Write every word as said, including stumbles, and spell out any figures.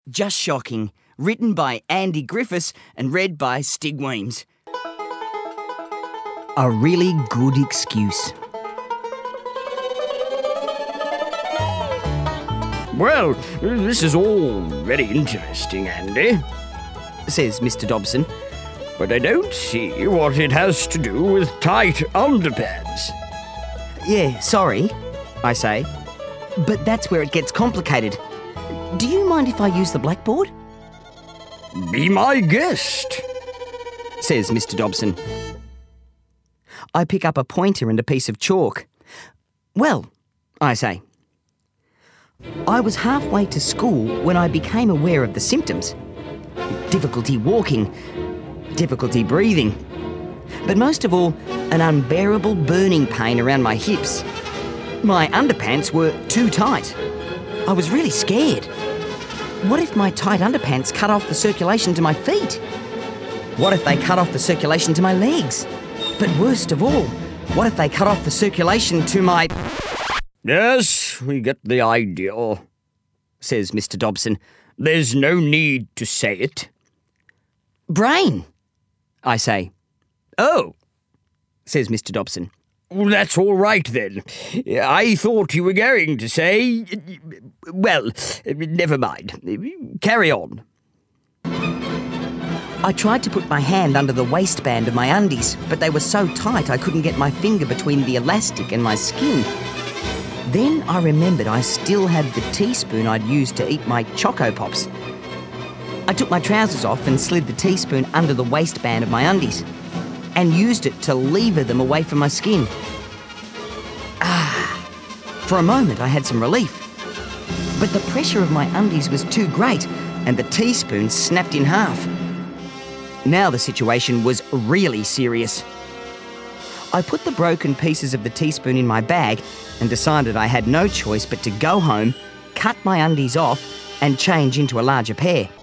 Just Shocking, written by Andy Griffiths and read by Stig Weems. A really good excuse. Well, this is all very interesting, Andy, Says Mister Dobson. but I don't see what it has to do with tight underpants. Yeah, sorry, I say. But that's where it gets complicated. Do you mind if I use the blackboard? Be my guest. Says Mister Dobson. I pick up a pointer and a piece of chalk. Well, I say. I was halfway to school when I became aware of the symptoms. Difficulty walking, difficulty breathing, but most of all, an unbearable burning pain around my hips. My underpants were too tight. I was really scared. What if my tight underpants cut off the circulation to my feet? What if they cut off the circulation to my legs? But worst of all, what if they cut off the circulation to my... Yes, we get the idea, says Mister Dobson. There's no need to say it. Brain, I say. Oh, Says Mister Dobson. well, that's all right then. I thought you were going to say... Well, never mind. Carry on. I tried to put my hand under the waistband of my undies, but they were so tight I couldn't get my finger between the elastic and my skin. Then I remembered I still had the teaspoon I'd used to eat my Choco Pops. I took my trousers off and slid the teaspoon under the waistband of my undies and used it to lever them away from my skin. Ah! For a moment I had some relief. But the pressure of my undies was too great and the teaspoon snapped in half. Now the situation was really serious. I put the broken pieces of the teaspoon in my bag and decided I had no choice but to go home, cut my undies off and change into a larger pair.